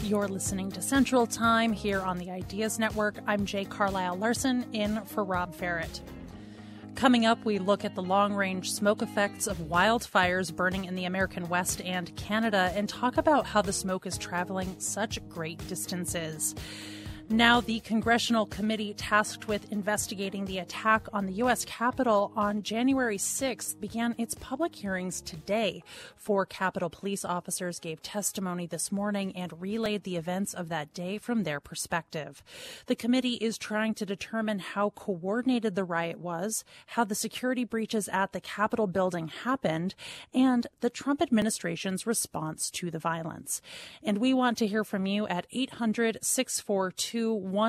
You're listening to Central Time here on the Ideas Network. I'm Jay Carlisle Larson in for Rob Ferrett. Coming up, we look at the long-range smoke effects of wildfires burning in the American West and Canada and talk about how the smoke is traveling such great distances. Now, the congressional committee tasked with investigating the attack on the U.S. Capitol on January 6th began its public hearings today. 4 Capitol police officers gave testimony this morning and relayed the events of that day from their perspective. The committee is trying to determine how coordinated the riot was, how the security breaches at the Capitol building happened, and the Trump administration's response to the violence. And we want to hear from you at 800-642-1234.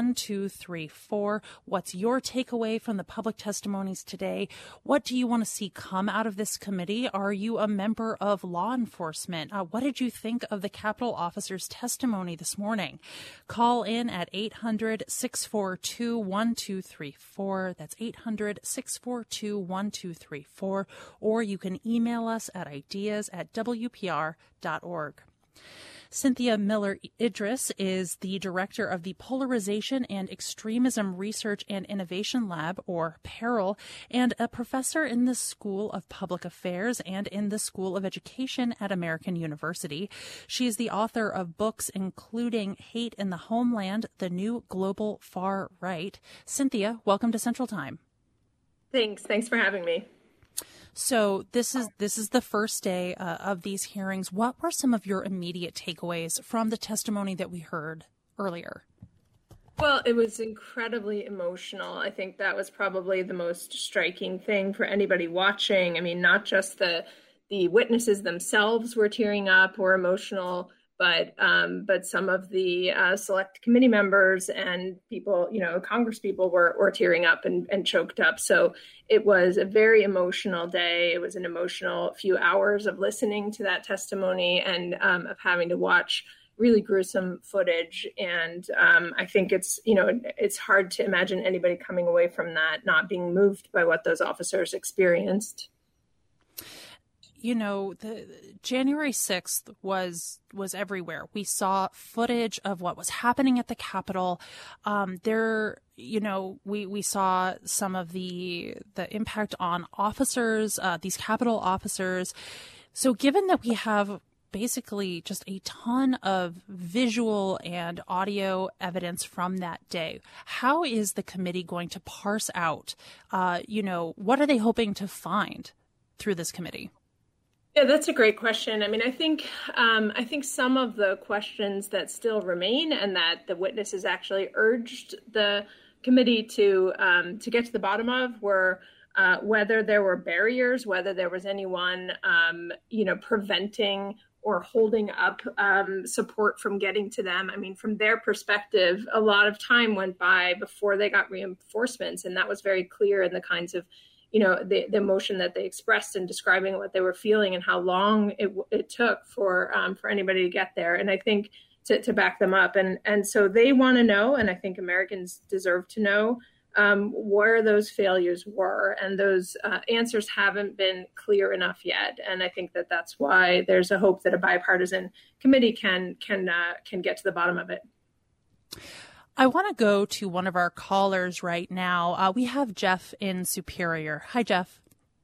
What's your takeaway from the public testimonies today? What do you want to see come out of this committee? Are you a member of law enforcement? What did you think of the Capitol officers' testimony this morning? Call in at 800-642-1234. That's 800-642-1234. Or you can email us at ideas@wpr.org. Cynthia Miller Idris is the director of the Polarization and Extremism Research and Innovation Lab, or PERIL, and a professor in the School of Public Affairs and in the School of Education at American University. She is the author of books including Hate in the Homeland, The New Global Far Right. Cynthia, welcome to Central Time. Thanks for having me. So this is the first day of these hearings. What were some of your immediate takeaways from the testimony that we heard earlier? Well, it was incredibly emotional. I think that was probably the most striking thing for anybody watching. I mean, not just the witnesses themselves were tearing up or emotional, but some of the select committee members and people, Congress people were tearing up and choked up. So it was a very emotional day. It was an emotional few hours of listening to that testimony and of having to watch really gruesome footage. And I think it's hard to imagine anybody coming away from that not being moved by what those officers experienced. The January 6th was everywhere. We saw footage of what was happening at the Capitol. We saw some of the impact on officers, these Capitol officers. So given that we have basically just a ton of visual and audio evidence from that day, how is the committee going to parse out, what are they hoping to find through this committee? Yeah, that's a great question. I mean, I think some of the questions that still remain and that the witnesses actually urged the committee to get to the bottom of were whether there were barriers, whether there was anyone, preventing or holding up support from getting to them. I mean, from their perspective, a lot of time went by before they got reinforcements, and that was very clear in the kinds of the emotion that they expressed in describing what they were feeling and how long it took for anybody to get there. And I think to back them up. And so they want to know, and I think Americans deserve to know where those failures were. And those answers haven't been clear enough yet. And I think that's why there's a hope that a bipartisan committee can get to the bottom of it. I want to go to one of our callers right now. We have Jeff in Superior. Hi, Jeff.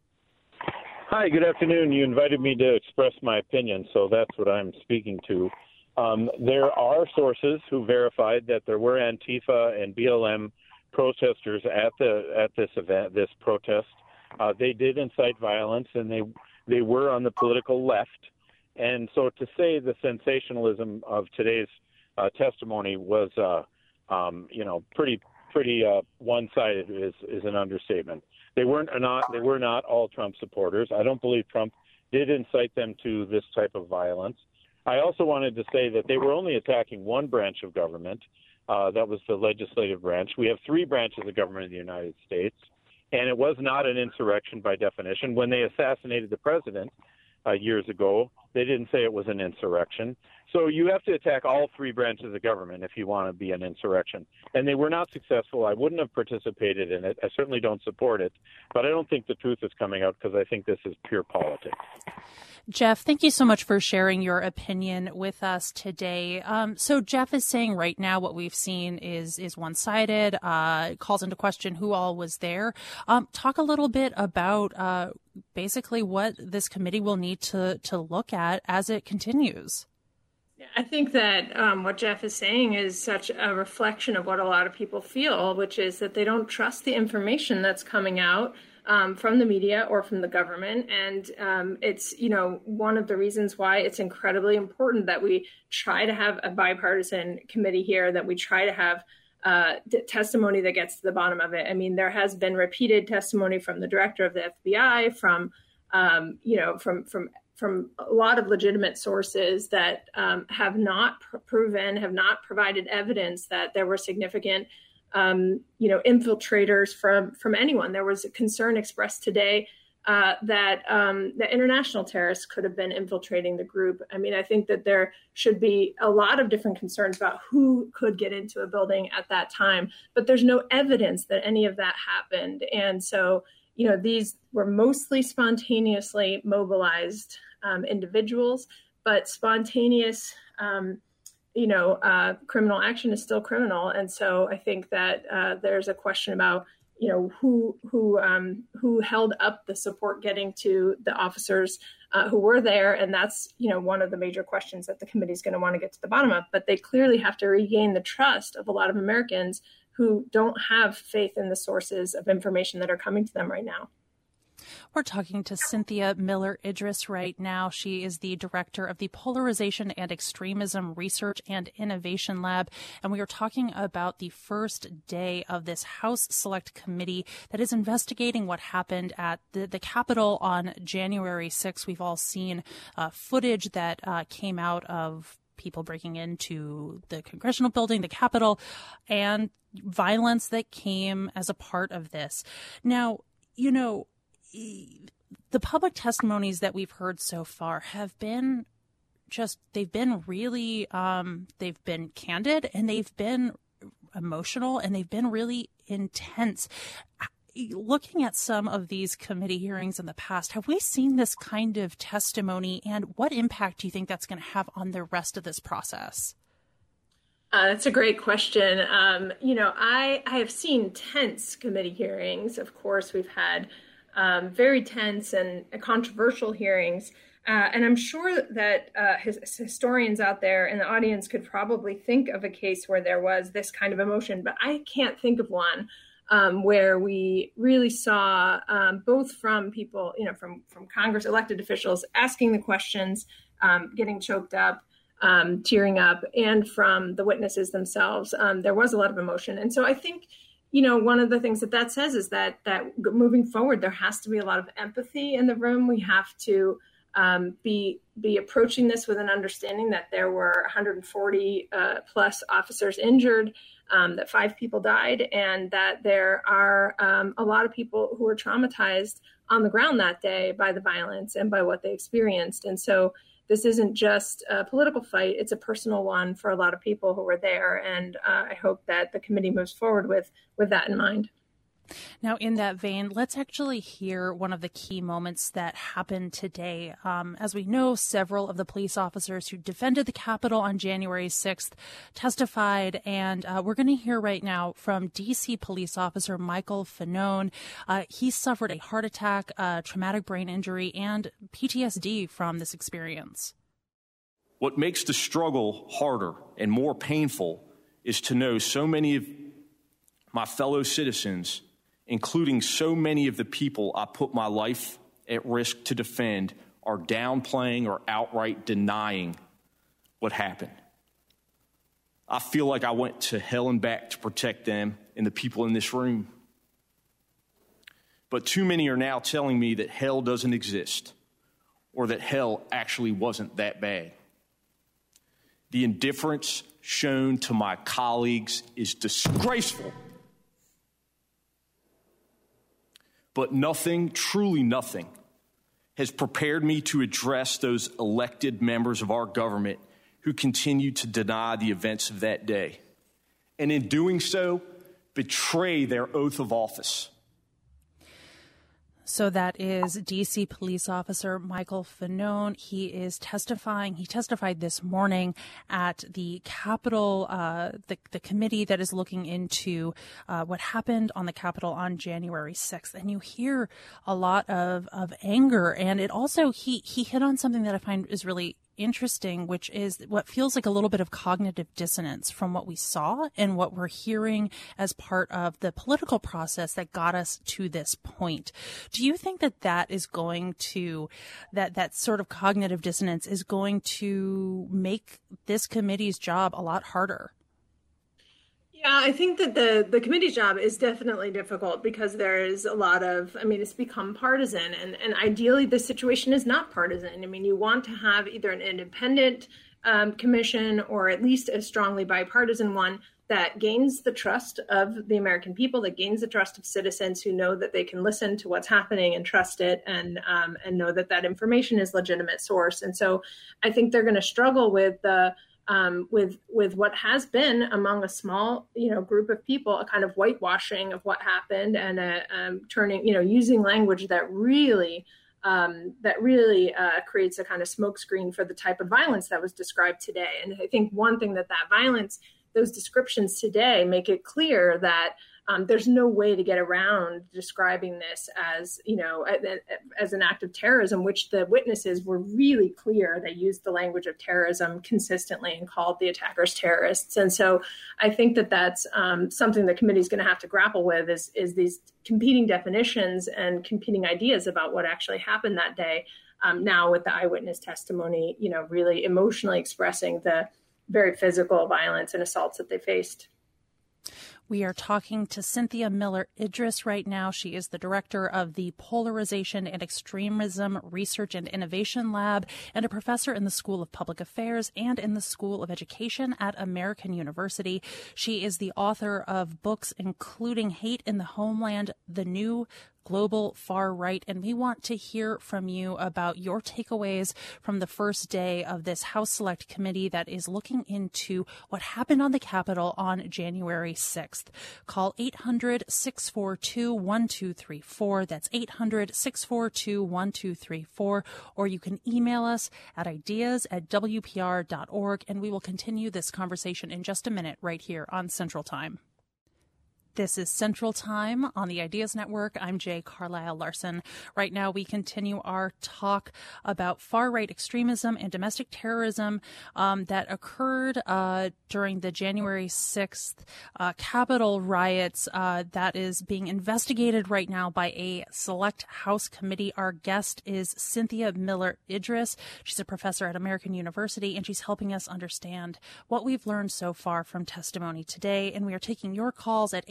Hi, good afternoon. You invited me to express my opinion, so that's what I'm speaking to. There are sources who verified that there were Antifa and BLM protesters at this event, this protest. They did incite violence, and they were on the political left. And so to say the sensationalism of today's testimony was pretty one-sided is an understatement. They were not all Trump supporters. I don't believe Trump did incite them to this type of violence. I also wanted to say that they were only attacking one branch of government. That was the legislative branch. We have 3 branches of government in the United States, and it was not an insurrection by definition. When they assassinated the president years ago, they didn't say it was an insurrection. So you have to attack all 3 branches of government if you want to be an insurrection. And they were not successful. I wouldn't have participated in it. I certainly don't support it. But I don't think the truth is coming out because I think this is pure politics. Jeff, thank you so much for sharing your opinion with us today. So Jeff is saying right now what we've seen is one-sided, calls into question who all was there. Talk a little bit about basically what this committee will need to look at as it continues. I think that what Jeff is saying is such a reflection of what a lot of people feel, which is that they don't trust the information that's coming out from the media or from the government. And it's, one of the reasons why it's incredibly important that we try to have a bipartisan committee here, that we try to have testimony that gets to the bottom of it. I mean, there has been repeated testimony from the director of the FBI, from a lot of legitimate sources that have not provided evidence that there were significant infiltrators from anyone. There was a concern expressed today that international terrorists could have been infiltrating the group. I mean, I think that there should be a lot of different concerns about who could get into a building at that time, but there's no evidence that any of that happened. And so, these were mostly spontaneously mobilized individuals, but spontaneous criminal action is still criminal. And so I think that there's a question about, who held up the support getting to the officers who were there. And that's, one of the major questions that the committee is going to want to get to the bottom of. But they clearly have to regain the trust of a lot of Americans who don't have faith in the sources of information that are coming to them right now. We're talking to Cynthia Miller Idriss right now. She is the director of the Polarization and Extremism Research and Innovation Lab. And we are talking about the first day of this House Select Committee that is investigating what happened at the Capitol on January 6th. We've all seen footage that came out of people breaking into the Congressional building, the Capitol, and violence that came as a part of this. Now, the public testimonies that we've heard so far have been they've been really, they've been candid and they've been emotional and they've been really intense. Looking at some of these committee hearings in the past, have we seen this kind of testimony, and what impact do you think that's going to have on the rest of this process? That's a great question. I have seen tense committee hearings. Of course, we've had very tense and controversial hearings. And I'm sure that historians out there in the audience could probably think of a case where there was this kind of emotion, but I can't think of one where we really saw both from people, from Congress, elected officials asking the questions, getting choked up, tearing up, and from the witnesses themselves. There was a lot of emotion. And so I think, one of the things that says is that moving forward, there has to be a lot of empathy in the room. We have to be approaching this with an understanding that there were 140 plus officers injured, that 5 people died, and that there are a lot of people who were traumatized on the ground that day by the violence and by what they experienced. And so this isn't just a political fight, it's a personal one for a lot of people who were there. And I hope that the committee moves forward with that in mind. Now, in that vein, let's actually hear one of the key moments that happened today. As we know, several of the police officers who defended the Capitol on January 6th testified, and we're going to hear right now from D.C. police officer Michael Fanone. He suffered a heart attack, traumatic brain injury, and PTSD from this experience. What makes the struggle harder and more painful is to know so many of my fellow citizens, including so many of the people I put my life at risk to defend, are downplaying or outright denying what happened. I feel like I went to hell and back to protect them and the people in this room. But too many are now telling me that hell doesn't exist, or that hell actually wasn't that bad. The indifference shown to my colleagues is disgraceful. But nothing, truly nothing, has prepared me to address those elected members of our government who continue to deny the events of that day, and in doing so, betray their oath of office. So that is D.C. police officer Michael Fanone. He is testifying. He testified this morning at the Capitol, the committee that is looking into what happened on the Capitol on January 6th. And you hear a lot of anger. And it also, he hit on something that I find is really interesting, which is what feels like a little bit of cognitive dissonance from what we saw and what we're hearing as part of the political process that got us to this point. Do you think that is going to, that sort of cognitive dissonance is going to make this committee's job a lot harder? Yeah, I think that the committee's job is definitely difficult because there is a lot of, it's become partisan, and ideally the situation is not partisan. You want to have either an independent commission or at least a strongly bipartisan one that gains the trust of the American people, that gains the trust of citizens who know that they can listen to what's happening and trust it, and know that information is legitimate source. And so I think they're going to struggle with with what has been among a small, group of people, a kind of whitewashing of what happened, and turning, using language that really creates a kind of smokescreen for the type of violence that was described today. And I think one thing that violence, those descriptions today make it clear that there's no way to get around describing this as, as an act of terrorism, which the witnesses were really clear. They used the language of terrorism consistently and called the attackers terrorists. And so I think that's something the committee is going to have to grapple with is these competing definitions and competing ideas about what actually happened that day. Now with the eyewitness testimony, really emotionally expressing the very physical violence and assaults that they faced. We are talking to Cynthia Miller Idriss right now. She is the director of the Polarization and Extremism Research and Innovation Lab and a professor in the School of Public Affairs and in the School of Education at American University. She is the author of books including Hate in the Homeland, The New Global Far Right, and we want to hear from you about your takeaways from the first day of this House Select Committee that is looking into what happened on the Capitol on January 6th. Call 800-642-1234. That's 800-642-1234. Or you can email us at ideas@wpr.org, and we will continue this conversation in just a minute right here on Central Time. This is Central Time on the Ideas Network. I'm Jay Carlisle Larson. Right now, we continue our talk about far-right extremism and domestic terrorism that occurred during the January 6th Capitol riots that is being investigated right now by a select House committee. Our guest is Cynthia Miller Idriss. She's a professor at American University, and she's helping us understand what we've learned so far from testimony today. And we are taking your calls at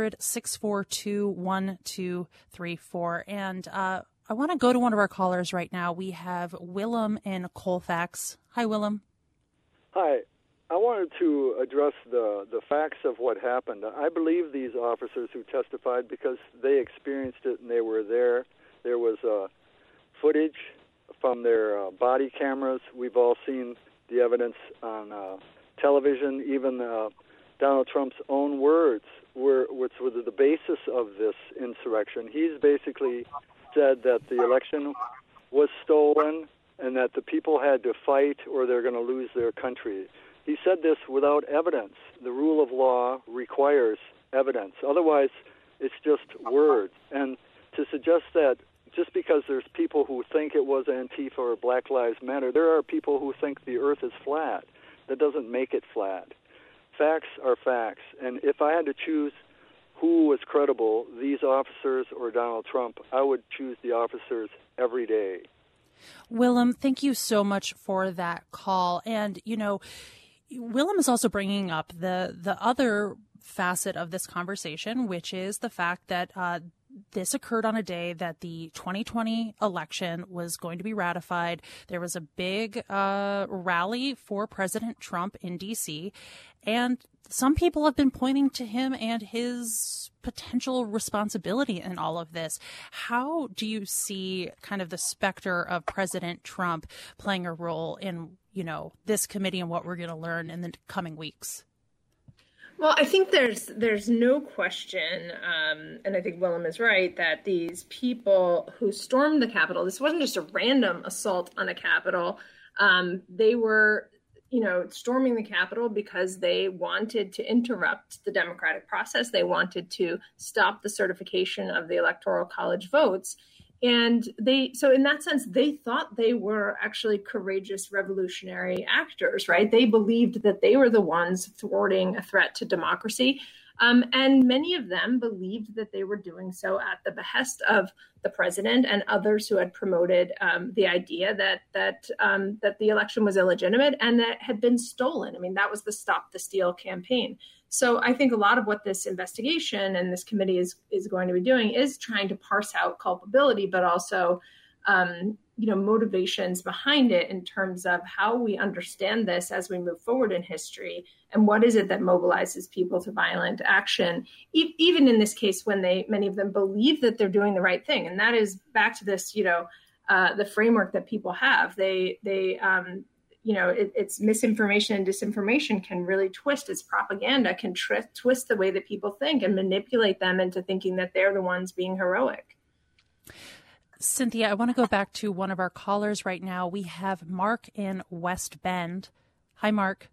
800-642-1234. And I want to go to one of our callers right now. We have Willem in Colfax. Hi, Willem. Hi. I wanted to address the facts of what happened. I believe these officers who testified because they experienced it and they were there. There was footage from their body cameras. We've all seen the evidence on television, even Donald Trump's own words, which were the basis of this insurrection. He's basically said that the election was stolen and that the people had to fight or they're going to lose their country. He said this without evidence. The rule of law requires evidence. Otherwise, it's just words. And to suggest that just because there's people who think it was Antifa or Black Lives Matter, there are people who think the earth is flat. That doesn't make it flat. Facts are facts, and if I had to choose who was credible, these officers or Donald Trump, I would choose the officers every day. Willem, thank you so much for that call. And, Willem is also bringing up the other facet of this conversation, which is the fact that this occurred on a day that the 2020 election was going to be ratified. There was a big rally for President Trump in D.C., and some people have been pointing to him and his potential responsibility in all of this. How do you see kind of the specter of President Trump playing a role in, this committee and what we're going to learn in the coming weeks? Well, I think there's no question, and I think Willem is right, that these people who stormed the Capitol, this wasn't just a random assault on a Capitol. They were, storming the Capitol because they wanted to interrupt the democratic process. They wanted to stop the certification of the Electoral College votes. And so in that sense, they thought they were actually courageous revolutionary actors, right? They believed that they were the ones thwarting a threat to democracy. And many of them believed that they were doing so at the behest of the president and others who had promoted the idea that the election was illegitimate and that had been stolen. I mean, that was the Stop the Steal campaign. So I think a lot of what this investigation and this committee is going to be doing is trying to parse out culpability, but also, motivations behind it in terms of how we understand this as we move forward in history, and what is it that mobilizes people to violent action, even in this case when many of them believe that they're doing the right thing. And that is back to this, the framework that people have. It's misinformation and disinformation can really twist. It's propaganda can twist the way that people think and manipulate them into thinking that they're the ones being heroic. Cynthia, I want to go back to one of our callers right now. We have Mark in West Bend. Hi, Mark.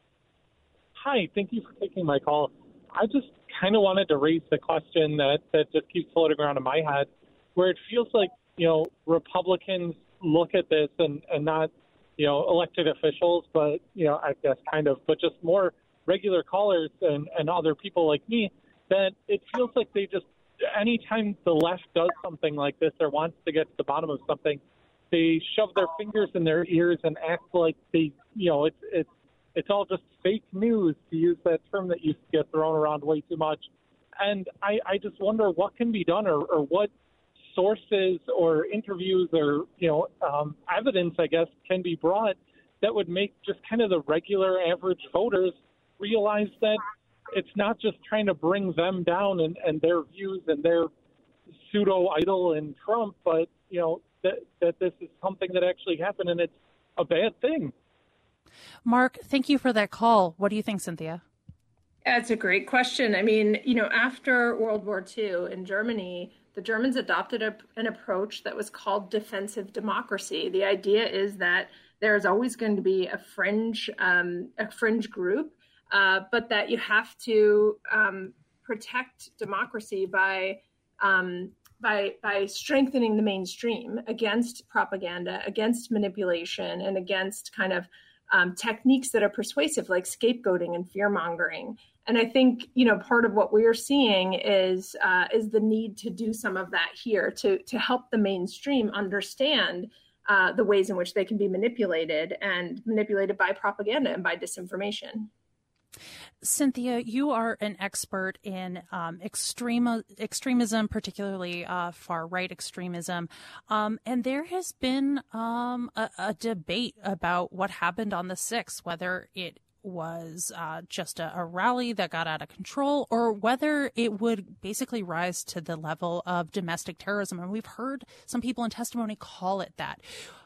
Hi, thank you for taking my call. I just kind of wanted to raise the question that just keeps floating around in my head, where it feels like, Republicans look at this and not, elected officials, but, I guess but just more regular callers and other people like me, that it feels like they just, anytime the left does something like this or wants to get to the bottom of something, they shove their fingers in their ears and act like they, it's all just fake news, to use that term that used to get thrown around way too much. And I just wonder what can be done or what sources or interviews or, evidence, I guess, can be brought that would make just kind of the regular average voters realize that it's not just trying to bring them down and their views and their pseudo-idol in Trump, but, that this is something that actually happened and it's a bad thing. Mark, thank you for that call. What do you think, Cynthia? That's a great question. I mean, after World War II in Germany, the Germans adopted an approach that was called defensive democracy. The idea is that there's always going to be a fringe group, but that you have to protect democracy by strengthening the mainstream against propaganda, against manipulation, and against kind of techniques that are persuasive, like scapegoating and fear-mongering. And I think, part of what we're seeing is the need to do some of that here to help the mainstream understand the ways in which they can be manipulated by propaganda and by disinformation. Cynthia, you are an expert in extremism, particularly far-right extremism. And there has been a debate about what happened on the 6th, whether it was just a rally that got out of control or whether it would basically rise to the level of domestic terrorism. And we've heard some people in testimony call it that.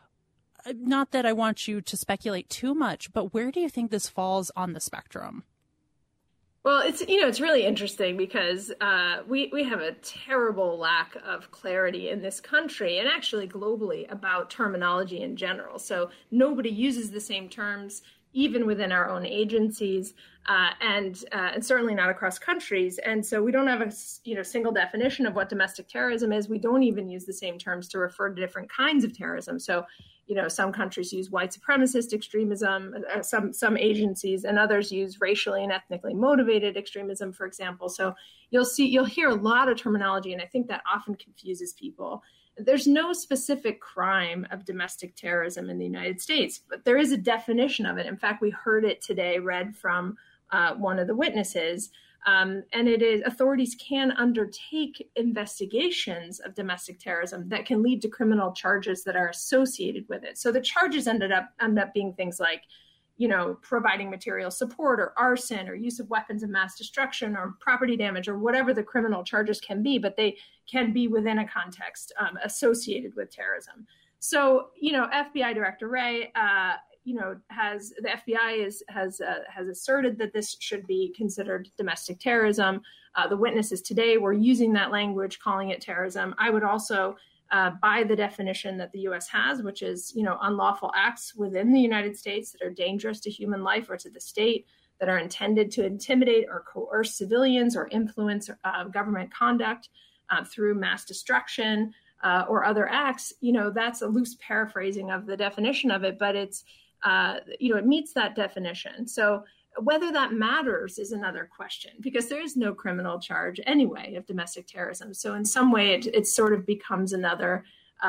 Not that I want you to speculate too much, but where do you think this falls on the spectrum? Well, it's really interesting because we have a terrible lack of clarity in this country and actually globally about terminology in general. So nobody uses the same terms, even within our own agencies, and certainly not across countries. And so we don't have a single definition of what domestic terrorism is. We don't even use the same terms to refer to different kinds of terrorism. So some countries use white supremacist extremism, some agencies, and others use racially and ethnically motivated extremism, for example. So you'll hear a lot of terminology, and I think that often confuses people. There's no specific crime of domestic terrorism in the United States, but there is a definition of it. In fact, we heard it today read from one of the witnesses. And it is authorities can undertake investigations of domestic terrorism that can lead to criminal charges that are associated with it. So the charges end up being things like, providing material support or arson or use of weapons of mass destruction or property damage or whatever the criminal charges can be, but they can be within a context associated with terrorism. So, FBI Director Wray, the FBI has asserted that this should be considered domestic terrorism. The witnesses today were using that language, calling it terrorism. I would also by the definition that the U.S. has, which is, unlawful acts within the United States that are dangerous to human life or to the state, that are intended to intimidate or coerce civilians or influence government conduct through mass destruction or other acts. That's a loose paraphrasing of the definition of it, but it's, it meets that definition. So whether that matters is another question, because there is no criminal charge anyway of domestic terrorism. So in some way, it sort of becomes another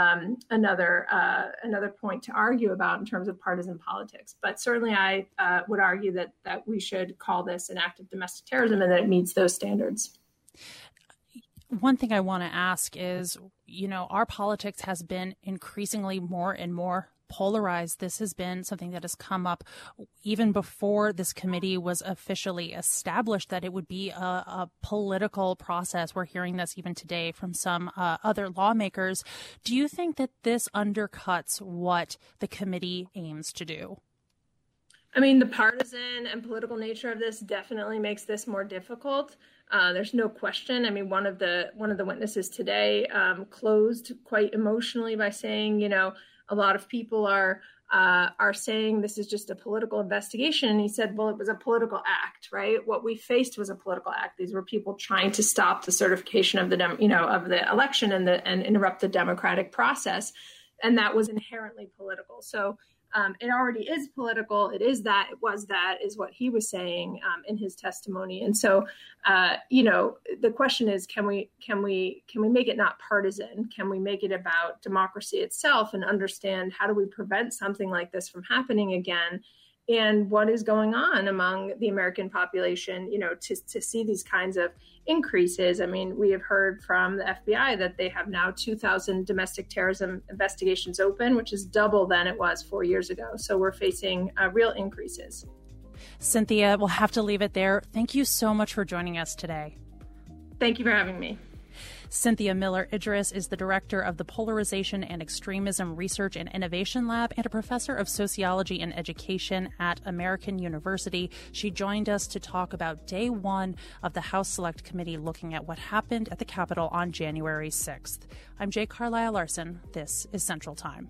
point to argue about in terms of partisan politics. But certainly, I would argue that we should call this an act of domestic terrorism and that it meets those standards. One thing I want to ask is, our politics has been increasingly more and more polarized. This has been something that has come up even before this committee was officially established, that it would be a political process. We're hearing this even today from some other lawmakers. Do you think that this undercuts what the committee aims to do? I mean, the partisan and political nature of this definitely makes this more difficult. There's no question. I mean, one of the witnesses today closed quite emotionally by saying, a lot of people are saying this is just a political investigation. And he said, well, it was a political act, right? What we faced was a political act. These were people trying to stop the certification of the election and interrupt the democratic process. And that was inherently political. So it already is political. It was that is what he was saying in his testimony. And so, the question is, can we make it not partisan? Can we make it about democracy itself and understand how do we prevent something like this from happening again? And what is going on among the American population, to see these kinds of increases? I mean, we have heard from the FBI that they have now 2,000 domestic terrorism investigations open, which is double than it was 4 years ago. So we're facing real increases. Cynthia, we'll have to leave it there. Thank you so much for joining us today. Thank you for having me. Cynthia Miller Idris is the director of the Polarization and Extremism Research and Innovation Lab and a professor of sociology and education at American University. She joined us to talk about day one of the House Select Committee looking at what happened at the Capitol on January 6th. I'm Jay Carlisle Larson. This is Central Time.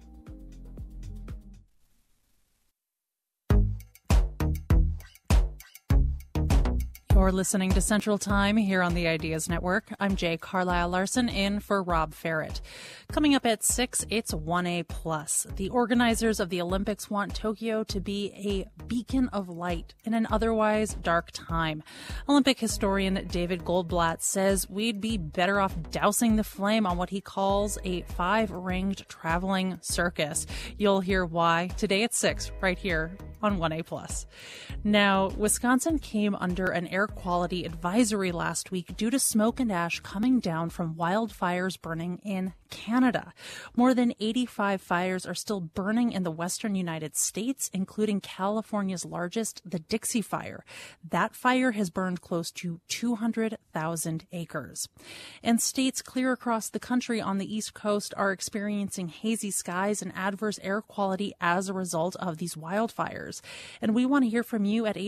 You're listening to Central Time here on the Ideas Network. I'm Jay Carlisle Larson in for Rob Ferret. Coming up at 6, it's 1A+. The organizers of the Olympics want Tokyo to be a beacon of light in an otherwise dark time. Olympic historian David Goldblatt says we'd be better off dousing the flame on what he calls a 5-ringed traveling circus. You'll hear why today at 6 right here on 1A+. Now, Wisconsin came under an air quality advisory last week due to smoke and ash coming down from wildfires burning in Canada. More than 85 fires are still burning in the western United States, including California's largest, the Dixie Fire. That fire has burned close to 200,000 acres. And states clear across the country on the East Coast are experiencing hazy skies and adverse air quality as a result of these wildfires. And we want to hear from you at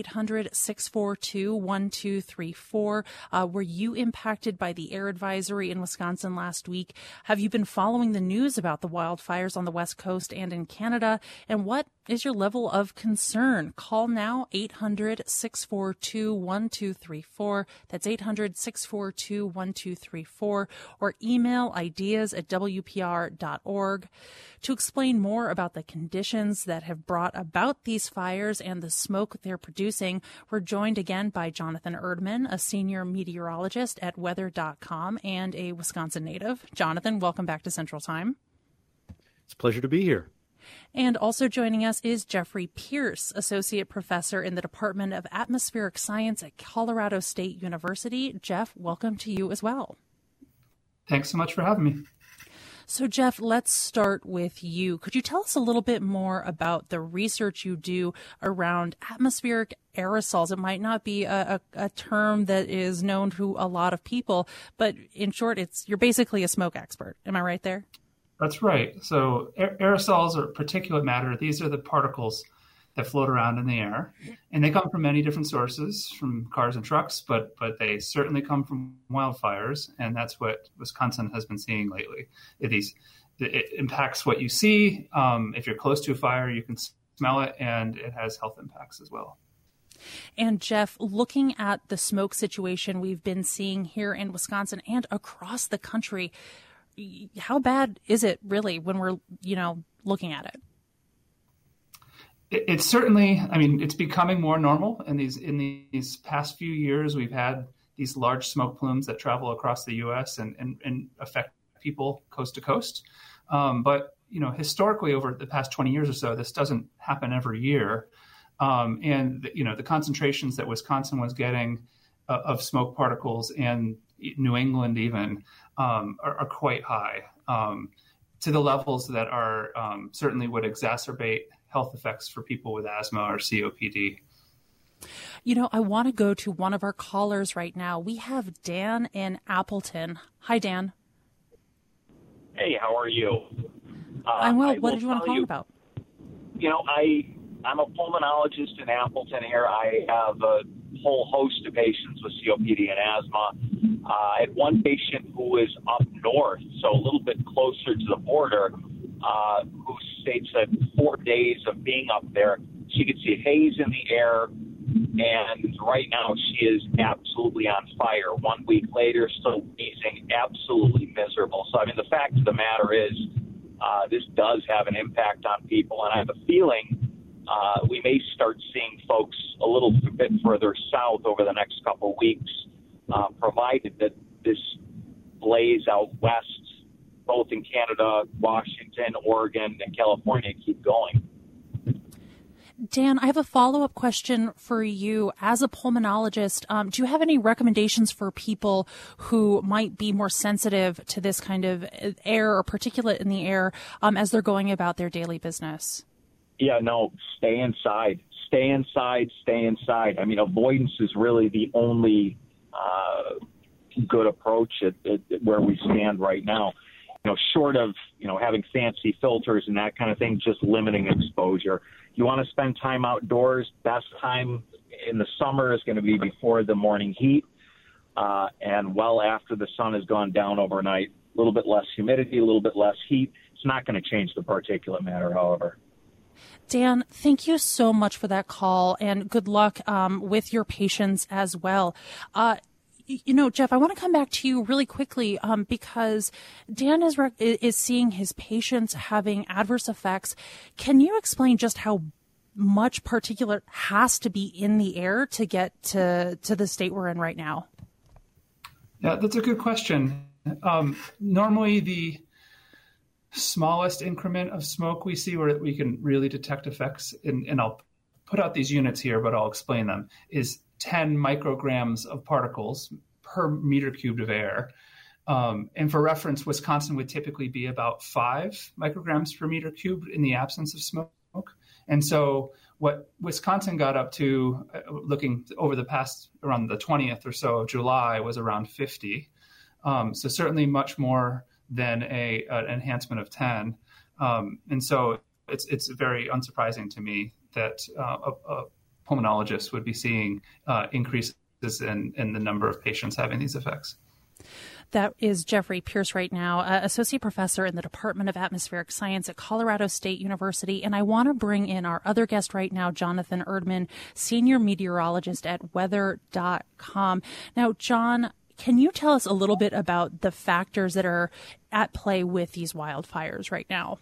800-642-1234. Were you impacted by the air advisory in Wisconsin last week? Have you been following the news about the wildfires on the West Coast and in Canada? And what is your level of concern? Call now, 800-642-1234. That's 800-642-1234. Or email ideas@wpr.org. To explain more about the conditions that have brought about these fires and the smoke they're producing, we're joined again by Jonathan Erdman, a senior meteorologist at weather.com and a Wisconsin native. Jonathan, welcome back to Central Time. It's a pleasure to be here. And also joining us is Jeffrey Pierce, associate professor in the Department of Atmospheric Science at Colorado State University. Jeff, welcome to you as well. Thanks so much for having me. So, Jeff, let's start with you. Could you tell us a little bit more about the research you do around atmospheric aerosols? It might not be a term that is known to a lot of people, but in short, you're basically a smoke expert. Am I right there? That's right. So aerosols or particulate matter, these are the particles that float around in the air, and they come from many different sources, from cars and trucks, but they certainly come from wildfires, and that's what Wisconsin has been seeing lately. It impacts what you see. If you're close to a fire, you can smell it, and it has health impacts as well. And Jeff, looking at the smoke situation we've been seeing here in Wisconsin and across the country, how bad is it really when we're, looking at it? It's certainly, it's becoming more normal. In these past few years, we've had these large smoke plumes that travel across the U.S. and affect people coast to coast. But historically, over the past 20 years or so, this doesn't happen every year. The concentrations that Wisconsin was getting of smoke particles, and New England even, are quite high, to the levels that are certainly would exacerbate health effects for people with asthma or COPD. I want to go to one of our callers right now. We have Dan in Appleton. Hi, Dan. Hey, how are you? I'm well. What did you want to call about? I'm a pulmonologist in Appleton here. I have a whole host of patients with COPD and asthma. I had one patient who is up north, so a little bit closer to the border, who states that 4 days of being up there, she could see haze in the air, and right now she is absolutely on fire. 1 week later, still wheezing, absolutely miserable. So, the fact of the matter is, this does have an impact on people, and I have a feeling we may start seeing folks a little bit further south over the next couple of weeks, provided that this blaze out west, both in Canada, Washington, Oregon, and California, keep going. Dan, I have a follow-up question for you. As a pulmonologist, do you have any recommendations for people who might be more sensitive to this kind of air or particulate in the air as they're going about their daily business? Yeah, no, stay inside. Stay inside, stay inside. Avoidance is really the only good approach at where we stand right now. Short of, having fancy filters and that kind of thing, just limiting exposure. You want to spend time outdoors. Best time in the summer is going to be before the morning heat and well after the sun has gone down overnight. A little bit less humidity, a little bit less heat. It's not going to change the particulate matter, however. Dan, thank you so much for that call, and good luck with your patients as well. Jeff, I want to come back to you really quickly because Dan is seeing his patients having adverse effects. Can you explain just how much particulate has to be in the air to get to the state we're in right now? Yeah, that's a good question. Normally, the smallest increment of smoke we see where we can really detect effects, and I'll put out these units here, but I'll explain them, is 10 micrograms of particles per meter cubed of air. And for reference, Wisconsin would typically be about 5 micrograms per meter cubed in the absence of smoke. And so what Wisconsin got up to, looking over the past, around the 20th or so of July, was around 50. So certainly much more than an enhancement of 10. And so it's very unsurprising to me that a pulmonologist would be seeing increases in the number of patients having these effects. That is Jeffrey Pierce right now, Associate Professor in the Department of Atmospheric Science at Colorado State University. And I want to bring in our other guest right now, Jonathan Erdman, Senior Meteorologist at weather.com. Now, John, can you tell us a little bit about the factors that are at play with these wildfires right now?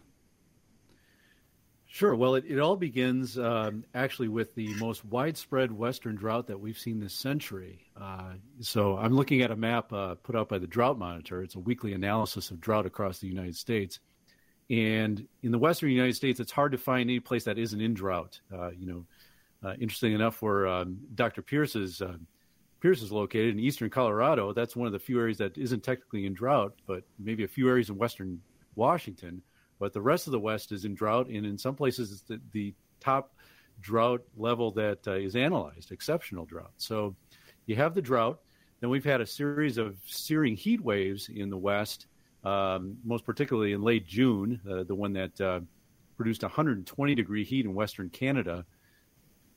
Sure. Well, it all begins actually with the most widespread western drought that we've seen this century. So I'm looking at a map put out by the Drought Monitor. It's a weekly analysis of drought across the United States. And in the western United States, it's hard to find any place that isn't in drought. Interesting enough, where Dr. Pierce is located in eastern Colorado, that's one of the few areas that isn't technically in drought, but maybe a few areas in western Washington. But the rest of the West is in drought, and in some places it's the top drought level that is analyzed, exceptional drought. So you have the drought. Then we've had a series of searing heat waves in the West, most particularly in late June, the one that produced 120-degree heat in western Canada.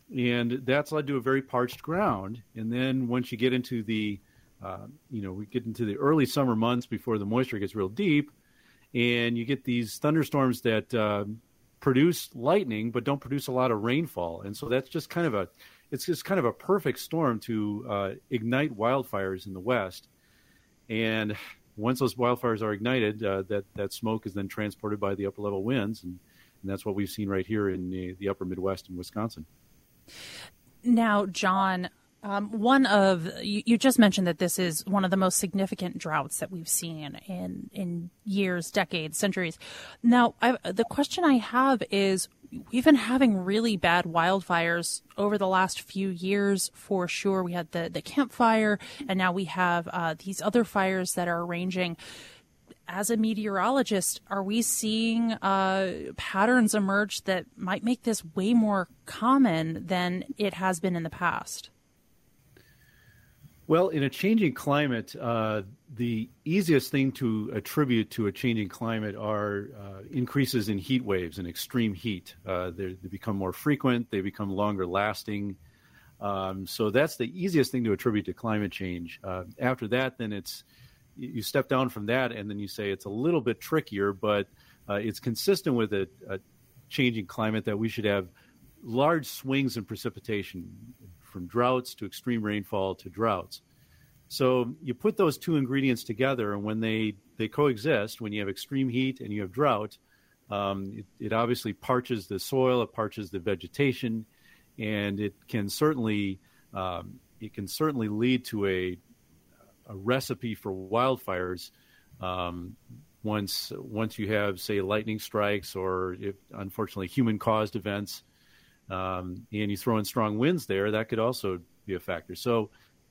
and that's led to a very parched ground. And then once you get into the, we get into the early summer months before the moisture gets real deep, and you get these thunderstorms that produce lightning but don't produce a lot of rainfall. And so that's just kind of a perfect storm to ignite wildfires in the West. And once those wildfires are ignited, that smoke is then transported by the upper level winds, and that's what we've seen right here in the upper Midwest and Wisconsin. Now, John, you just mentioned that this is one of the most significant droughts that we've seen in years, decades, centuries. Now, the question I have is, we've been having really bad wildfires over the last few years for sure. We had the Camp Fire, and now we have these other fires that are ranging. As a meteorologist, are we seeing patterns emerge that might make this way more common than it has been in the past? Well, in a changing climate, the easiest thing to attribute to a changing climate are increases in heat waves and extreme heat. They become more frequent. They become longer lasting. So that's the easiest thing to attribute to climate change. After that, then you step down from that, and then you say it's a little bit trickier, but it's consistent with a changing climate that we should have large swings in precipitation, from droughts to extreme rainfall to droughts. So you put those two ingredients together, and when they coexist, when you have extreme heat and you have drought, it obviously parches the soil, it parches the vegetation, and it can certainly lead to a recipe for wildfires once you have, say, lightning strikes, or if unfortunately human-caused events, and you throw in strong winds there, that could also be a factor. So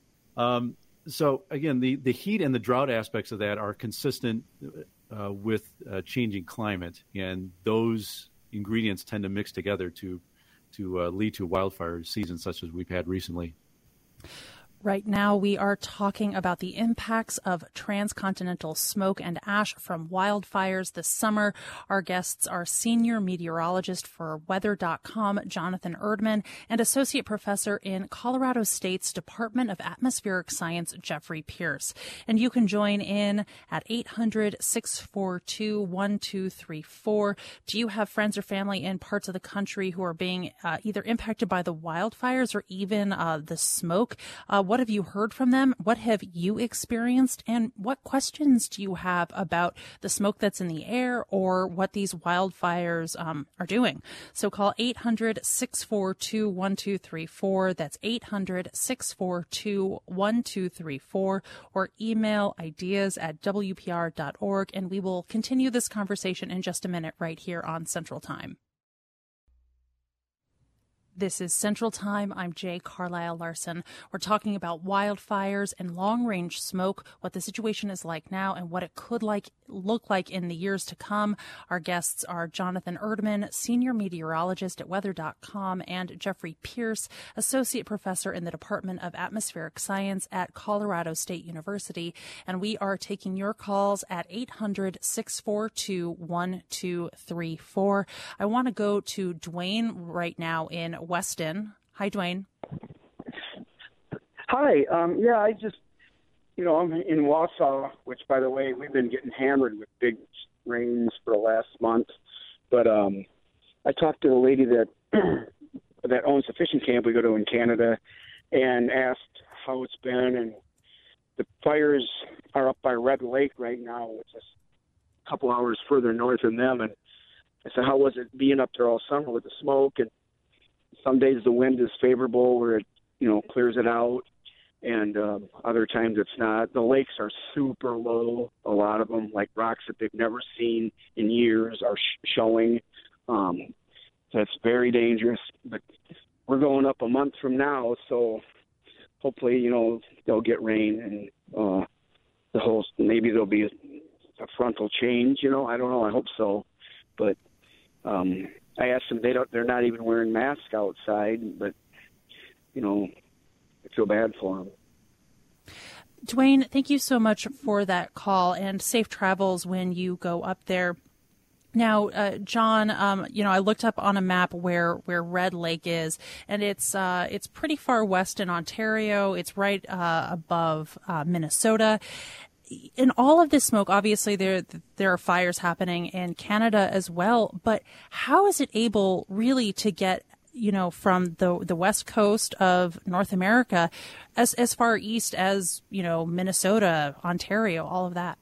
again, the heat and the drought aspects of that are consistent with changing climate, and those ingredients tend to mix together to lead to wildfire seasons such as we've had recently. Right now, we are talking about the impacts of transcontinental smoke and ash from wildfires this summer. Our guests are senior meteorologist for weather.com, Jonathan Erdman, and associate professor in Colorado State's Department of Atmospheric Science, Jeffrey Pierce. And you can join in at 800-642-1234. Do you have friends or family in parts of the country who are being either impacted by the wildfires or even the smoke? What have you heard from them? What have you experienced? And what questions do you have about the smoke that's in the air or what these wildfires are doing? So call 800-642-1234. That's 800-642-1234, or email ideas@wpr.org. And we will continue this conversation in just a minute right here on Central Time. This is Central Time. I'm Jay Carlisle Larson. We're talking about wildfires and long-range smoke, what the situation is like now and what it could look like in the years to come. Our guests are Jonathan Erdman, senior meteorologist at weather.com, and Jeffrey Pierce, associate professor in the Department of Atmospheric Science at Colorado State University. And we are taking your calls at 800-642-1234. I want to go to Dwayne right now in Weston. Hi, Dwayne. Hi. I just, I'm in Wausau, which, by the way, we've been getting hammered with big rains for the last month. But I talked to the lady that owns the fishing camp we go to in Canada and asked how it's been. And the fires are up by Red Lake right now, which is a couple hours further north than them. And I said, how was it being up there all summer with the smoke? And some days the wind is favorable where it, clears it out, and other times it's not. The lakes are super low. A lot of them, like rocks that they've never seen in years, are showing. So it's very dangerous. But we're going up a month from now, so hopefully, they'll get rain, and maybe there'll be a frontal change. I don't know. I hope so. But I asked them, they're not even wearing masks outside, but, I feel bad for them. Dwayne, thank you so much for that call, and safe travels when you go up there. Now, John, I looked up on a map where Red Lake is, and it's pretty far west in Ontario. It's right above Minnesota. In all of this smoke, obviously there are fires happening in Canada as well. But how is it able really to get from the west coast of North America as far east as Minnesota, Ontario, all of that?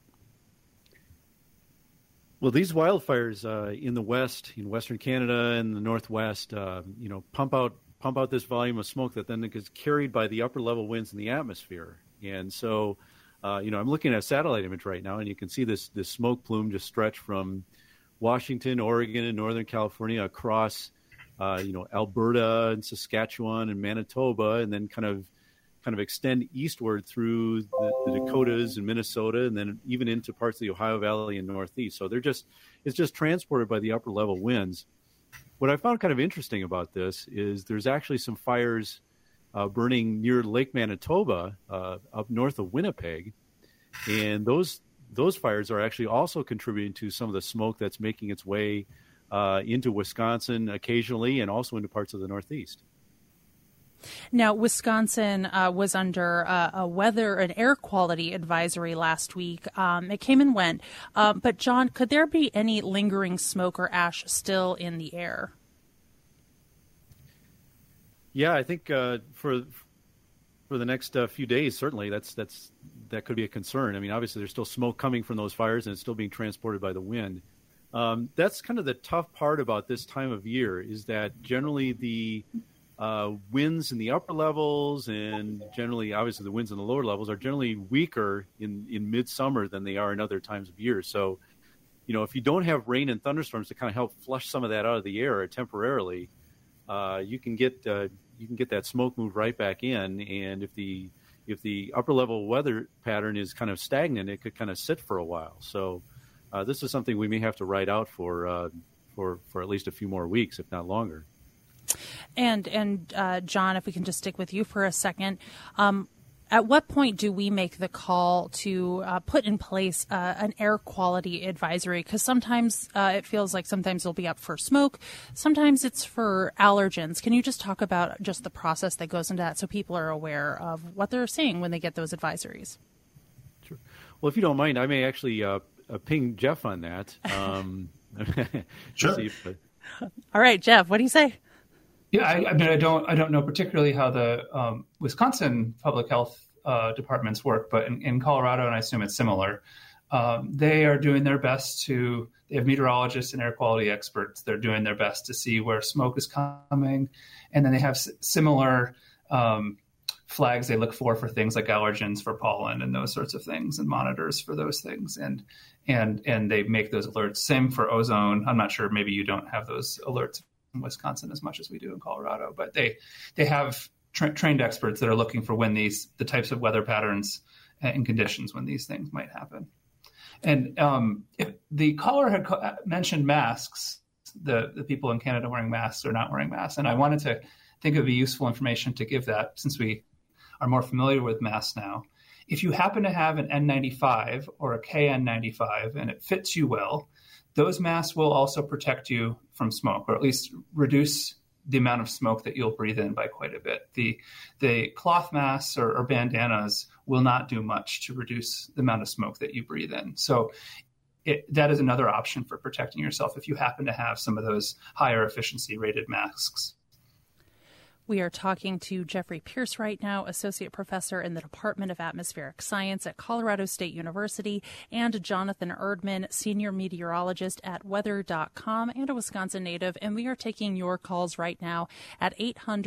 Well, these wildfires in the west, in Western Canada and the Northwest, pump out this volume of smoke that then gets carried by the upper level winds in the atmosphere. And so, I'm looking at a satellite image right now, and you can see this smoke plume just stretch from Washington, Oregon, and Northern California across, Alberta and Saskatchewan and Manitoba, and then kind of extend eastward through the Dakotas and Minnesota, and then even into parts of the Ohio Valley and Northeast. So it's just transported by the upper level winds. What I found kind of interesting about this is there's actually some fires burning near Lake Manitoba up north of Winnipeg, and those fires are actually also contributing to some of the smoke that's making its way into Wisconsin occasionally, and also into parts of the Northeast. Now, Wisconsin was under an air quality advisory last week. It came and went. But, John, could there be any lingering smoke or ash still in the air? Yeah, I think for the next few days, certainly that could be a concern. I mean, obviously there's still smoke coming from those fires, and it's still being transported by the wind. That's kind of the tough part about this time of year, is that generally the winds in the upper levels, and generally, obviously, the winds in the lower levels are generally weaker in midsummer than they are in other times of year. So, if you don't have rain and thunderstorms to kind of help flush some of that out of the air temporarily, you can get that smoke moved right back in. And if the upper level weather pattern is kind of stagnant, it could kind of sit for a while. So, this is something we may have to ride out for at least a few more weeks, if not longer. And John, if we can just stick with you for a second, at what point do we make the call to put in place an air quality advisory? Because sometimes it feels like sometimes it'll be up for smoke, sometimes it's for allergens. Can you just talk about just the process that goes into that so people are aware of what they're seeing when they get those advisories? Sure. Well, if you don't mind, I may actually ping Jeff on that. Sure. All right, Jeff, what do you say? Yeah, I mean, I don't know particularly how the Wisconsin public health departments work, but in Colorado, and I assume it's similar, they are doing their best they have meteorologists and air quality experts. They're doing their best to see where smoke is coming. And then they have similar flags they look for things like allergens, for pollen and those sorts of things, and monitors for those things. And they make those alerts. Same for ozone. I'm not sure, maybe you don't have those alerts in Wisconsin as much as we do in Colorado, but they have trained experts that are looking for when the types of weather patterns and conditions when these things might happen. And if the caller had mentioned masks, the people in Canada wearing masks or not wearing masks, and I wanted to think it would be useful information to give that, since we are more familiar with masks now. If you happen to have an N95 or a KN95 and it fits you well, those masks will also protect you from smoke, or at least reduce the amount of smoke that you'll breathe in by quite a bit. The cloth masks or bandanas will not do much to reduce the amount of smoke that you breathe in. So that is another option for protecting yourself if you happen to have some of those higher efficiency rated masks. We are talking to Jeffrey Pierce right now, Associate Professor in the Department of Atmospheric Science at Colorado State University, and Jonathan Erdman, Senior Meteorologist at weather.com and a Wisconsin native. And we are taking your calls right now at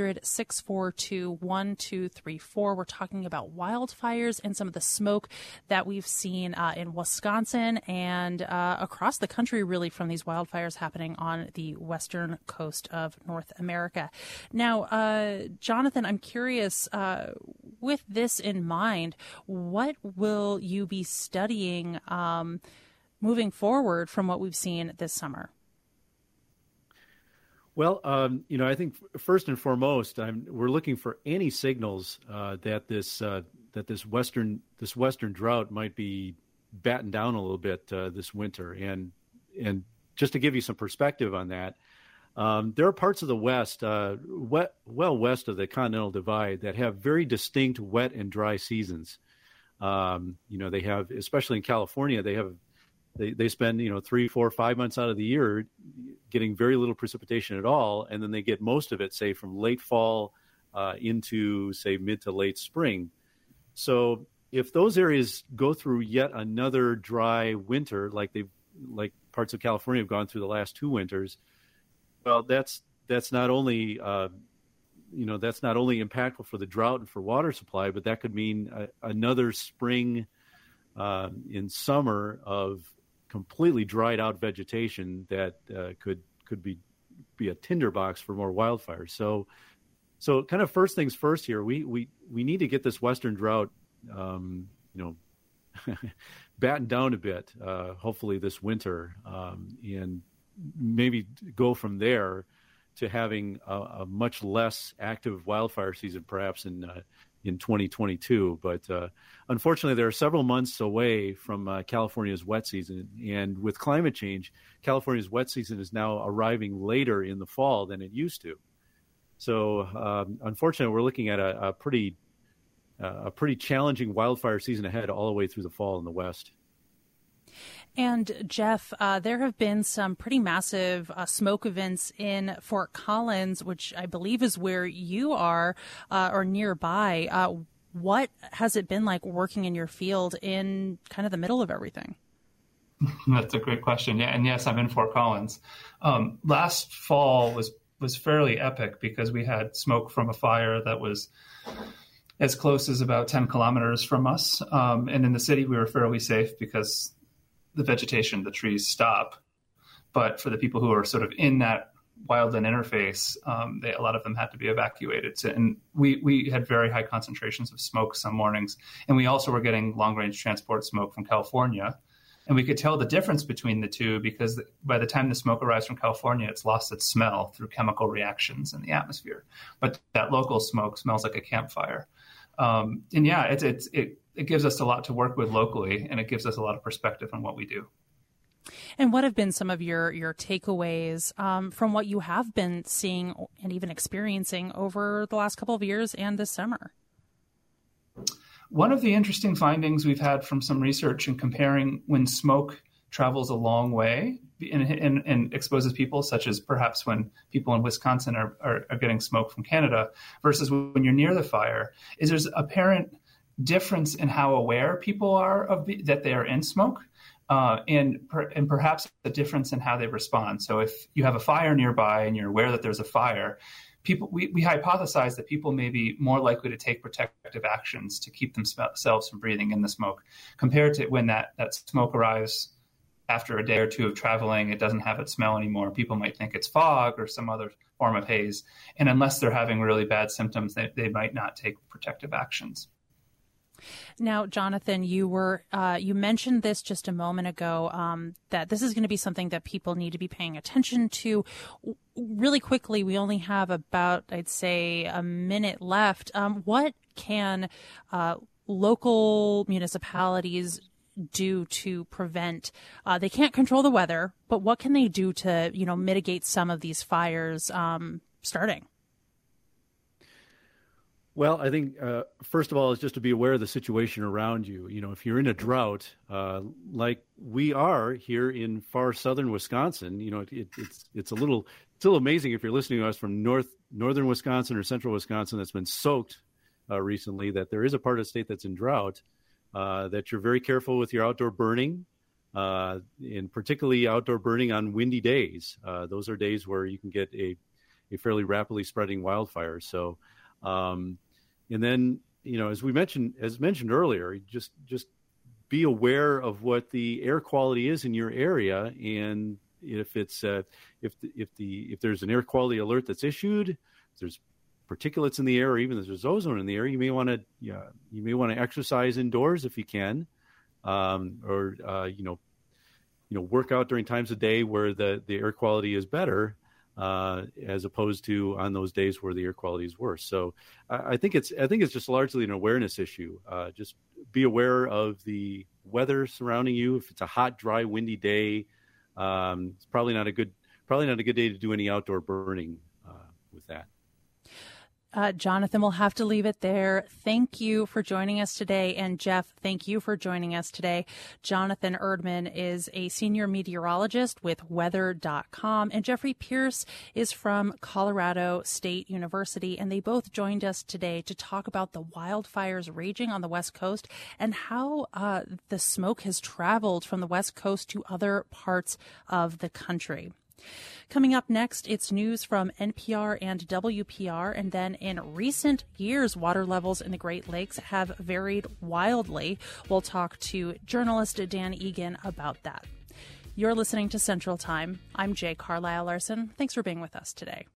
800-642-1234. We're talking about wildfires and some of the smoke that we've seen in Wisconsin and across the country, really, from these wildfires happening on the western coast of North America. Now, Jonathan, I'm curious, with this in mind, what will you be studying moving forward from what we've seen this summer? Well, I think first and foremost, we're looking for any signals that this western drought might be battened down a little bit this winter, and just to give you some perspective on that, there are parts of the West, well west of the Continental Divide, that have very distinct wet and dry seasons. They have, especially in California, they spend 3, 4, 5 months out of the year getting very little precipitation at all, and then they get most of it, say, from late fall into, say, mid to late spring. So if those areas go through yet another dry winter, like parts of California have gone through the last 2 winters, well, that's not only that's not only impactful for the drought and for water supply, but that could mean another spring in summer of completely dried out vegetation that could be a tinderbox for more wildfires. So kind of first things first here, we need to get this western drought battened down a bit, hopefully this winter, and maybe go from there to having a much less active wildfire season, perhaps in 2022. But unfortunately, there are several months away from California's wet season. And with climate change, California's wet season is now arriving later in the fall than it used to. So unfortunately, we're looking at a pretty challenging wildfire season ahead all the way through the fall in the West. And Jeff, there have been some pretty massive smoke events in Fort Collins, which I believe is where you are or nearby. What has it been like working in your field in kind of the middle of everything? That's a great question. Yeah, and yes, I'm in Fort Collins. Last fall was fairly epic because we had smoke from a fire that was as close as about 10 kilometers from us. And in the city, we were fairly safe because the vegetation, the trees stop. But for the people who are sort of in that wildland interface, a lot of them had to be evacuated. And we had very high concentrations of smoke some mornings. And we also were getting long-range transport smoke from California. And we could tell the difference between the two because by the time the smoke arrives from California, it's lost its smell through chemical reactions in the atmosphere. But that local smoke smells like a campfire. And yeah, it gives us a lot to work with locally, and it gives us a lot of perspective on what we do. And what have been some of your takeaways from what you have been seeing and even experiencing over the last couple of years and this summer? One of the interesting findings we've had from some research in comparing when smoke travels a long way and exposes people, such as perhaps when people in Wisconsin are getting smoke from Canada versus when you're near the fire, is there's apparent difference in how aware people are of that they are in smoke, and perhaps a difference in how they respond. So if you have a fire nearby and you're aware that there's a fire, we hypothesize that people may be more likely to take protective actions to keep themselves from breathing in the smoke compared to when that smoke arrives after a day or two of traveling. It doesn't have its smell anymore. People might think it's fog or some other form of haze. And unless they're having really bad symptoms, they might not take protective actions. Now, Jonathan, you mentioned this just a moment ago, that this is going to be something that people need to be paying attention to. Really quickly, we only have about, I'd say, a minute left. What can local municipalities do to prevent? They can't control the weather, but what can they do to, mitigate some of these fires starting? Well, I think, first of all, is just to be aware of the situation around you. If you're in a drought, like we are here in far southern Wisconsin, it's a little amazing if you're listening to us from northern Wisconsin or central Wisconsin that's been soaked recently, that there is a part of the state that's in drought, that you're very careful with your outdoor burning, and particularly outdoor burning on windy days. Those are days where you can get a fairly rapidly spreading wildfire. So, and then, as mentioned earlier, just be aware of what the air quality is in your area, and if it's if there's an air quality alert that's issued, if there's particulates in the air, or even if there's ozone in the air, you may want to exercise indoors if you can, or work out during times of day where the air quality is better. As opposed to on those days where the air quality is worse. So I think it's just largely an awareness issue. Just be aware of the weather surrounding you. If it's a hot, dry, windy day, It's probably not a good day to do any outdoor burning with that. Jonathan, we'll have to leave it there. Thank you for joining us today. And Jeff, thank you for joining us today. Jonathan Erdman is a senior meteorologist with weather.com. And Jeffrey Pierce is from Colorado State University. And they both joined us today to talk about the wildfires raging on the West Coast and how the smoke has traveled from the West Coast to other parts of the country. Coming up next, it's news from NPR and WPR. And then in recent years, water levels in the Great Lakes have varied wildly. We'll talk to journalist Dan Egan about that. You're listening to Central Time. I'm Jay Carlisle Larson. Thanks for being with us today.